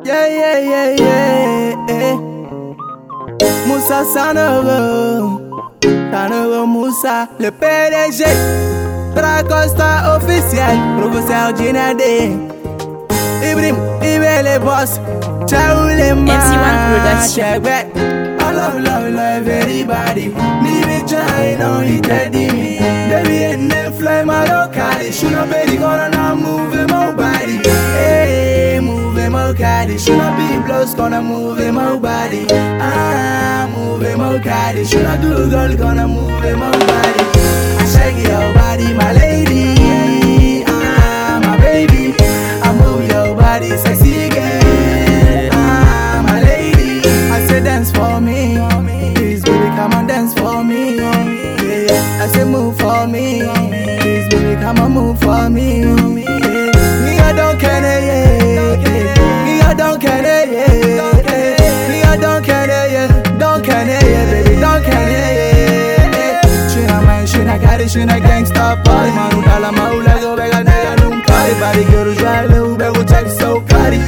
Yeah. Moussa Sanogo Moussa, le PDG, Tracosta officiel, professeur Ginadé, Ibrahim, les boss, ciao les MC1 I love everybody. Need me trying on it, me. Baby, and then fly my locality. Should not be gonna move my body. Hey, move my body. Should not be blows gonna move my body. Move my body. Should not do girl gonna move my body. I shake your body, my lady. My baby. I move your body, sexy girl. My lady. I say dance for me. Please, baby, come on, dance for me. Yeah. I say move for me. Please, baby, come on, move for me. Me, I don't care, Me, I don't care, Me, I don't care, Don't care, baby, don't care, Shina gari, shina gangsta party. Manu dala maula, go bega nega nunca. Body girl, jale, ubego check so cari.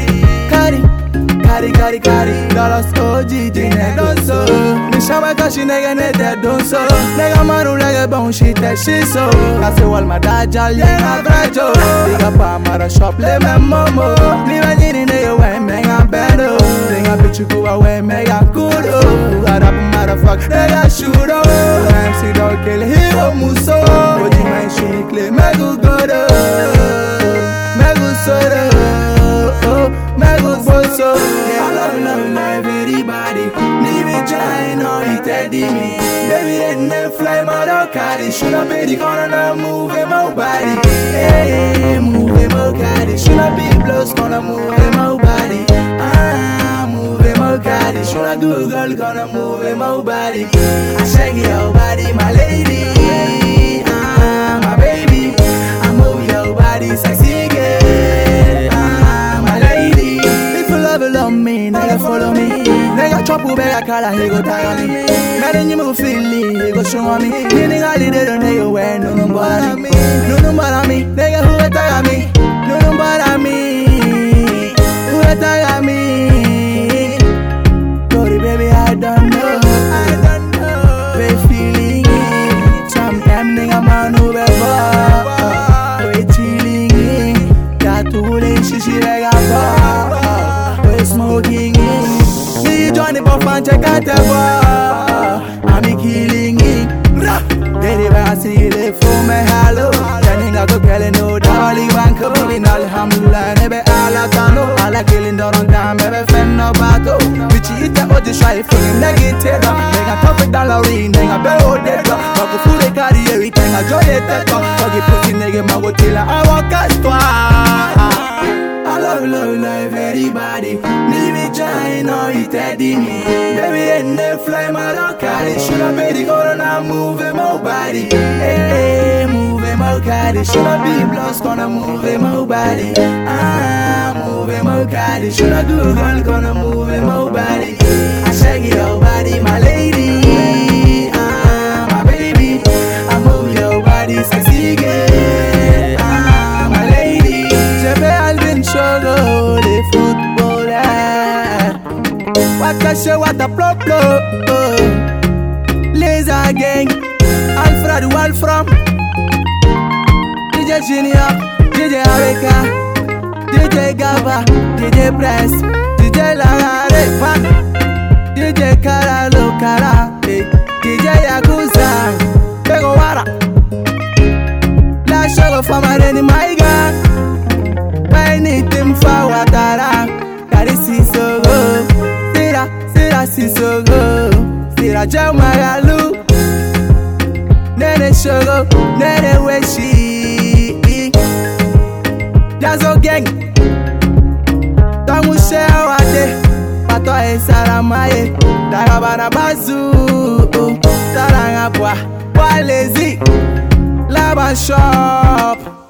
Dollars OG, dine donso. Me chama kashi nega ne de donso. Nega manu lega bon shit that shit so. Kase wal ma dajal yenga brejo. Diga pa mara shop le me momo. Liwa nini nega we mega bendo. Dinga bichu kuwa we mega kudo. Arap motherfuck nega shudo. MC dog kill hero muso. Oji man shikle megu godo. Megu sodo. Megu boso. I love everybody. Need me trying on it, me. Baby, and then fly my locality. Should I be the corner move my body? Hey, move my body. Should I be blows gonna move my body? Move my body. Should I do girl gonna move my body? I shake your body, my lady. My baby. I move your body, sexy girl. My lady. If you love me, nigga follow me. Nigga chop you bega kala, he go tag on me. Now you move feeling, he go show me. Nigga leader don't nigga wear no bother me. No bother me, nigga who tag me. No bother me, who tag me. Sorry baby, I don't know. They feeling it. Sometimes nigga man who bega. We chilling it. Got to hold she bega bar. We smoking it. Join the buff and check out the bar. I'm killing it. Baby, I see the phone, my hello. Turning out to killing no dolly bank. Moving alhamdulillah, never alatano. I like killing down on time, never fend no battle. Which is the other shy feeling negative. Nigga, top it down, Larry, nigga, below dead. But before they carry everything, I join it. Forget pussy, nigga, my go till I walk as I love everybody. Need me trying on it, me. Baby, and then fly my locality. Should I be the corner move my body? Hey, move my body. Should I be blows gonna move my body? Move my body. Should I do girl gonna move my body? I shake your body, my lady. My baby. I move your body, sexy girl. My lady. Shogo, the footballer. What a show, what a plop. Laser gang, Alfred Wolfram, DJ Junior, DJ Arika, DJ Gaba, DJ Press, DJ Lagarefa, DJ Karalo Kara, DJ Yakuza, Bego Wara. La show for my name, my God. Anything for Watara, Kari Sisogo, Sira Sisogo, Sira Jamagalu, Nene Shogo, Nene Weshi, Jazo Gang, Tamu Shewate, Pato e Saramaye, Dagabana Bazu, Sarangapwa, Walezi, Laba Shop.